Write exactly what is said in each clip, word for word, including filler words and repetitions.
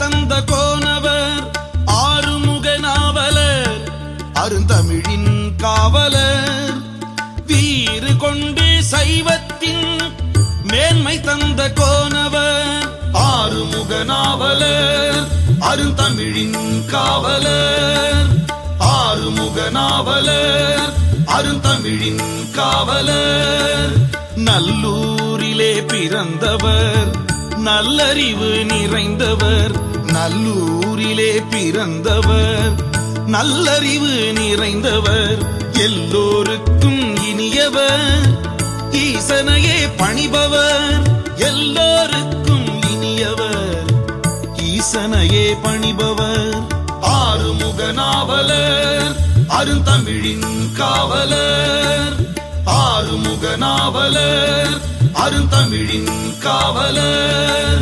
தந்த கோனவர் ஆறுமுக நாவலர் அருந்தமிழின் காவலர் வீறு கொண்டு சைவத்தின் மேன்மை தந்த கோனவர் ஆறுமுக நாவலர் அருந்தமிழின் காவலர் ஆறுமுக நாவலர் அருந்தமிழின் காவலர் நல்லூரிலே பிறந்தவர் நல்லறிவு நிறைந்தவர் நல்லூரிலே பிறந்தவர் நல்லறிவு நிறைந்தவர் எல்லோருக்கும் இனியவர் ஈசனையே பணிபவர் எல்லோருக்கும் இனியவர் ஈசனையே பணிபவர் ஆறுமுக நாவலர் அருந்தமிழின் காவலர் ஆறுமுக நாவலர் அருந்தமிழின் காவலர்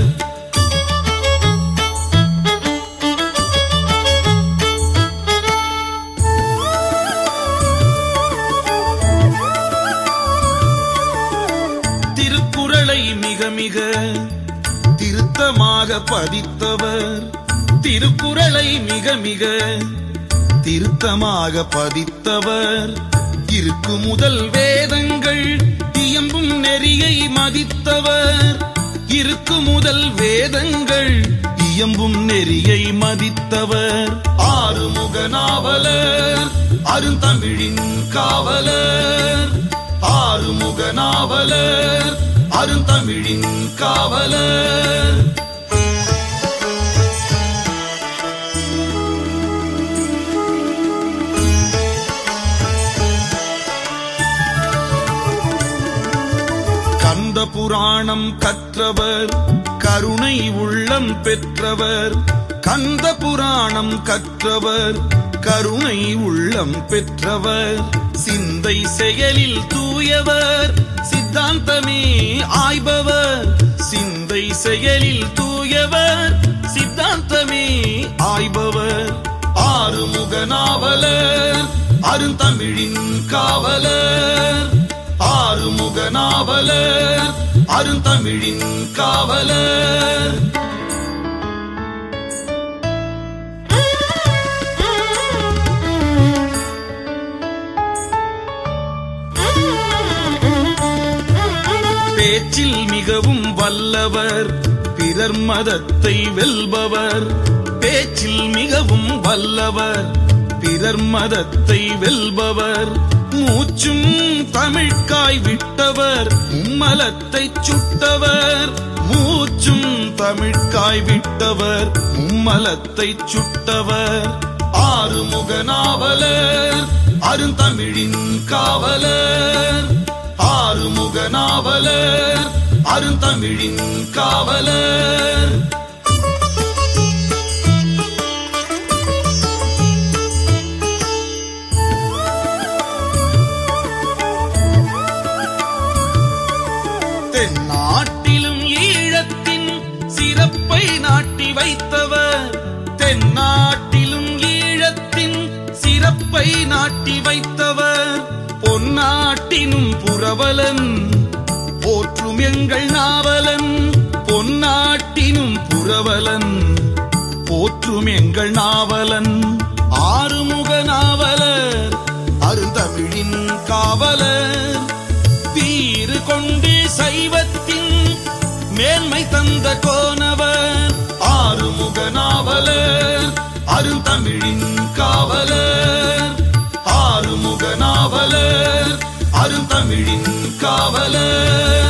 திருக்குறளை மிக மிக திருத்தமாக பதித்தவர் திருக்குறளை மிக மிக திருத்தமாக பதித்தவர் இருக்கு முதல் வேதங்கள் இயம்பும் நெறியை மதித்தவர் இருக்கு முதல் வேதங்கள் இயம்பும் நெறியை மதித்தவர் ஆறுமுக நாவலர் அருந்தமிழின் காவலர் ஆறுமுக நாவலர் அருந்தமிழின் காவலர் கந்த புராணம் கற்றவர் கருணை உள்ளம் பெற்றவர் கந்த புராணம் கற்றவர் கருணை உள்ளம் பெற்றவர் சிந்தை செயலில் தூயவர் சித்தாந்தமே ஆய்பவர் சிந்தை செயலில் தூயவர் சித்தாந்தமே ஆய்பவர் ஆறுமுக நாவலர் அருந்தமிழின் காவலர் ஆறுமுக நாவலர் அருந்தமிழின் காவலர் பேச்சில் மிகவும் வல்லவர் பிறர் மதத்தை வெல்பவர் பேச்சில் மிகவும் வல்லவர் பிறர் மதத்தை வெல்பவர் மூச்சும் தமிழ்காய் விட்டவர் மும்மலத்தை சுட்டவர் மூச்சும் தமிழ்காய் விட்டவர் மும்மலத்தை சுட்டவர் ஆறுமுக நாவலர் அருந்தமிழின் காவலர் ஆறுமுக நாவலர் அருந்தமிழின் காவலர் தென்னாட்டிலும் ஈழத்தின் சிறப்பை நாட்டி வைத்தவர் தென்னாட்டிலும் ஈழத்தின் சிறப்பை நாட்டி வைத்தவர் பொன்னாட்டினும் புரவலன் போற்றும் எங்கள் நாவலன் பொன்னாட்டினும் புரவலன் போற்றும் எங்கள் நாவலன் ஆறுமுக நாவலர் அருந்தமிழின் காவலர் வீறு கொண்டு சைவத்தின் மேன்மை தந்த கோனவர் ஆறுமுக நாவலர் அருந்தமிழின் காவலர் ஆறுமுக நாவலர் அருந்தமிழின் காவலர்